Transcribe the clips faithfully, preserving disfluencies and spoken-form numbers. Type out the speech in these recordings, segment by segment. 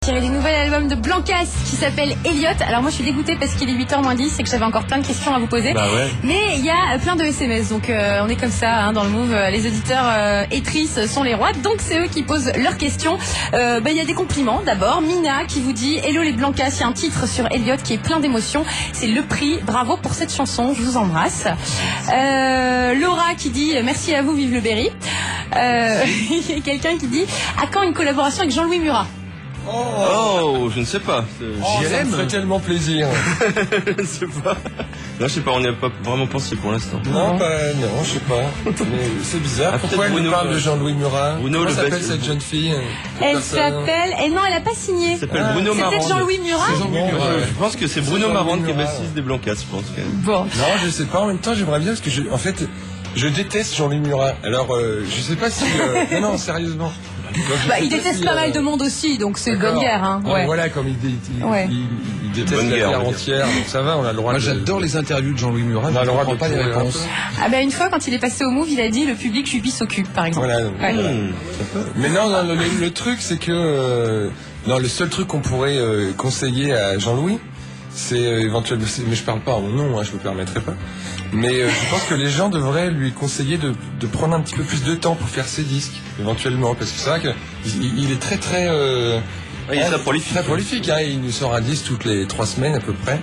Tiré du nouvel album de Blancas qui s'appelle Elliot. Alors moi je suis dégoûtée parce qu'il est huit heures moins dix et que j'avais encore plein de questions à vous poser. Bah ouais. Mais il y a plein de S M S, donc euh, on est comme ça hein, dans le Move. Les auditeurs euh, étrices sont les rois, donc c'est eux qui posent leurs questions. Euh, bah, il y a des compliments d'abord. Mina qui vous dit Hello les Blancas, il y a un titre sur Elliot qui est plein d'émotions. C'est Le Prix, bravo pour cette chanson, je vous embrasse. Euh, Laura qui dit merci à vous, vive le Berry. Euh, il y a quelqu'un qui dit à quand une collaboration avec Jean-Louis Murat? Oh, oh, je ne sais pas. Oh, ça me fait tellement plaisir. Je ne sais pas. Non, je sais pas, on n'y a pas vraiment pensé pour l'instant. Non, bah, non, je sais pas. Mais c'est bizarre. Ah, pourquoi elle nous parle de Jean-Louis Murat? Bruno, Comment le s'appelle best... cette jeune fille? Elle s'appelle... Et non, elle n'a pas signé. Elle s'appelle ah, Bruno Marand. C'est peut-être Jean-Louis Murat. C'est Jean-Louis Murat. Ouais. Je pense que c'est Bruno Marand qui est bassiste des Blancas, je pense. Bon. Non, je sais pas. En même temps, j'aimerais bien parce que je, en fait, je déteste Jean-Louis Murat. Alors, euh, je sais pas si. Euh... non, non, sérieusement. Donc, bah, il déteste si, pas euh... mal de monde aussi, donc c'est bonne guerre. Hein. Ouais. Ouais. Voilà, comme il, il, il, ouais. il, il déteste bonne la guerre, guerre entière, donc ça va, on a le droit. Moi, de... j'adore les interviews de Jean-Louis Murat. On a le droit de pas les réponses. Ah bah une fois, quand il est passé au Move, il a dit le public Juppie s'occupe, par exemple. Voilà. Ouais. Mmh. Mais non, non le, le, le truc, c'est que euh, non, le seul truc qu'on pourrait euh, conseiller à Jean-Louis, c'est euh, éventuellement, mais je parle pas en mon nom, hein, je me permettrai pas. Mais euh, je pense que les gens devraient lui conseiller de, de prendre un petit peu plus de temps pour faire ses disques, éventuellement, parce que c'est vrai que il, il est très très, euh, ouais, il est très prolifique. Très prolifique, hein, il nous sort un disque toutes les trois semaines à peu près.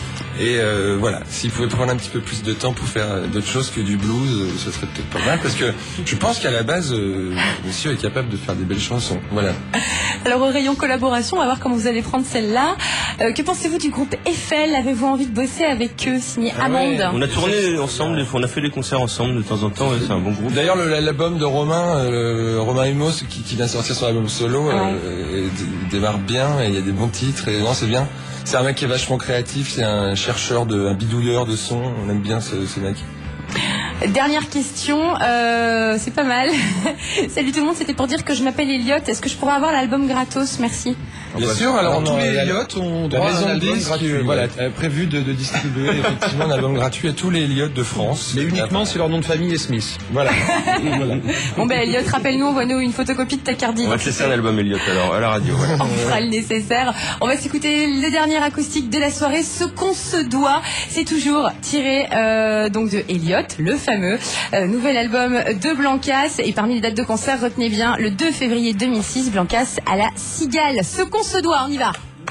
Et euh, voilà, s'il pouvait prendre un petit peu plus de temps pour faire d'autres choses que du blues, euh, ce serait peut-être pas mal, parce que je pense qu'à la base, euh, monsieur est capable de faire des belles chansons. Voilà. Alors au rayon collaboration, on va voir comment vous allez prendre celle-là. Euh, que pensez-vous du groupe Eiffel? Avez-vous envie de bosser avec eux, signé ah Amande? Ouais. On a tourné ensemble, on a fait des concerts ensemble de temps en temps, et c'est un bon groupe. D'ailleurs, le, l'album de Romain, euh, Romain Emos, qui, qui vient de sortir son album solo, ouais. euh, démarre bien, et il y a des bons titres, et non, c'est bien. C'est un mec qui est vachement créatif, c'est un chercheur, de, un bidouilleur de son, on aime bien ce, ce mec. Dernière question, euh, c'est pas mal. Salut tout le monde, c'était pour dire que je m'appelle Elliot. Est-ce que je pourrais avoir l'album gratos? Merci. Bien sûr, alors, alors tous les Elliot ont droit à un album gratuit. Euh, voilà, a prévu de, de distribuer effectivement un album gratuit à tous les Elliot de France. Mais uniquement si leur nom de famille est Smith. Voilà. Voilà. Bon ben Elliot, rappelle-nous, envoie-nous une photocopie de ta carte d'identité. On va te laisser un album Elliot alors à la radio. Voilà. On fera le nécessaire. On va s'écouter le dernier acoustique de la soirée, Ce qu'on se doit. C'est toujours tiré euh, donc de Elliot, le fameux euh, nouvel album de Blancas. Et parmi les dates de concert, retenez bien le deux février deux mille six, Blancas à la Cigale. Ce qu'on se doit, on y va.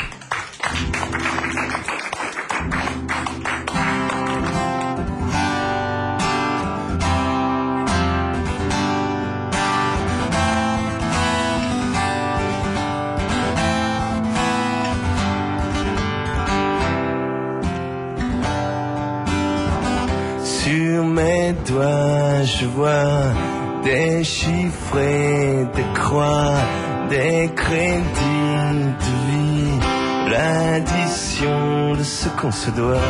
Sur mes doigts, je vois des chiffres et des croix, des crédits de vie, l'addition de ce qu'on se doit.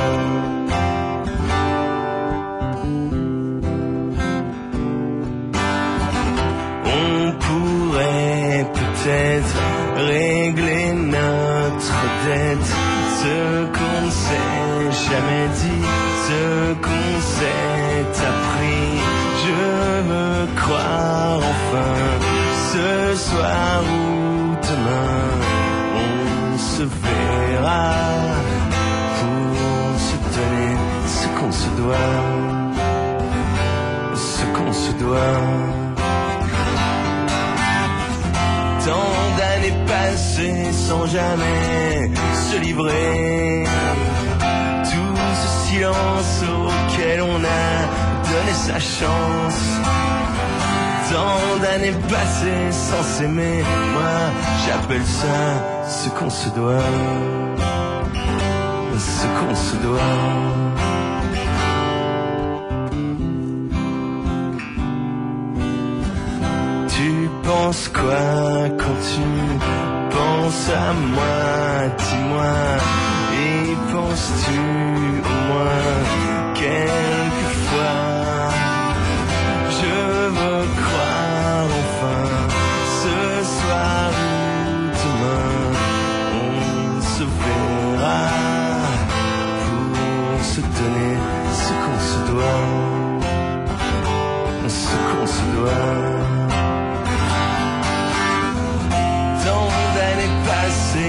On pourrait peut-être régler notre dette, ce qu'on ne s'est jamais dit, ce qu'on s'est appris. Je veux croire enfin, ce soir ou demain, on se verra pour se donner ce qu'on se doit, ce qu'on se doit. Tant d'années passées sans jamais se livrer, tout ce silence auquel on a donné sa chance. Tant d'années passées sans s'aimer, moi j'appelle ça ce qu'on se doit, ce qu'on se doit. Tu penses quoi quand tu penses à moi? Dis-moi, et penses-tu au moins quelquefois? Je veux croire enfin, ce soir ou demain, on se verra pour se donner ce qu'on se doit, ce qu'on se doit. Tant d'années passées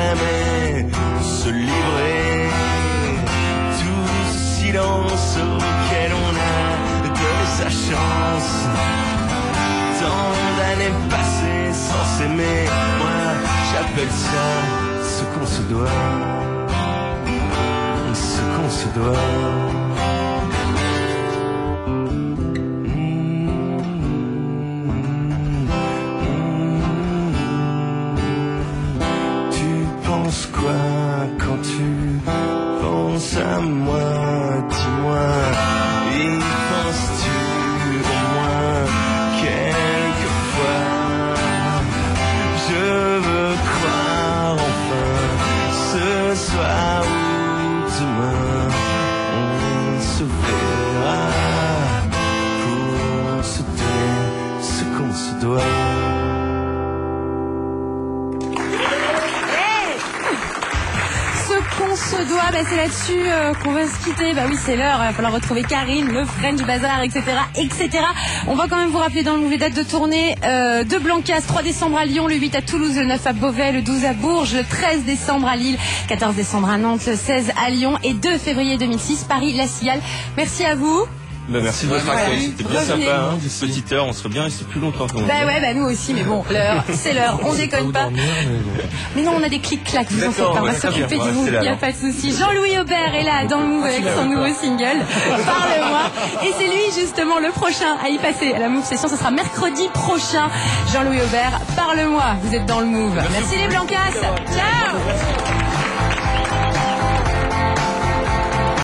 jamais se livrer. Tout ce silence auquel on a donné sa chance. Tant d'années passées sans s'aimer, moi j'appelle ça ce qu'on se doit. Ce qu'on se doit. Quoi quand tu penses à moi, dis-moi, y penses-tu au moins quelquefois? Je veux croire enfin ce soir ou demain on se verra pour se donner ce qu'on se doit. Qu'on se doit, bah c'est là-dessus euh, qu'on va se quitter. Bah oui, c'est l'heure. Il va falloir retrouver Karine, le French Bazar, et cetera, et cetera. On va quand même vous rappeler dans le les dates de tournée euh, de Blancas, trois décembre à Lyon, le huit à Toulouse, le neuf à Beauvais, le douze à Bourges, le treize décembre à Lille, quatorze décembre à Nantes, le seize à Lyon et deux février deux mille six, Paris, La Cigale. Merci à vous. Bah merci de votre Ouais, accueil, ouais. c'était bien Revenez. sympa, hein, petite heure, on serait bien resté plus longtemps quand même. Bah ouais, bah nous aussi, mais bon, l'heure, c'est l'heure, on déconne pas. Mais non, on a des clics-clacs, vous en faites pas, on va ouais, très s'occuper bien. de vous, Ouais, c'est il n'y là, a pas de souci. Jean-Louis Aubert est là dans le Move avec son nouveau single, Parle-moi. Et c'est lui justement le prochain à y passer à la Move Session, ce sera mercredi prochain. Jean-Louis Aubert, Parle-moi, vous êtes dans le Move. Merci les Blancas, ciao.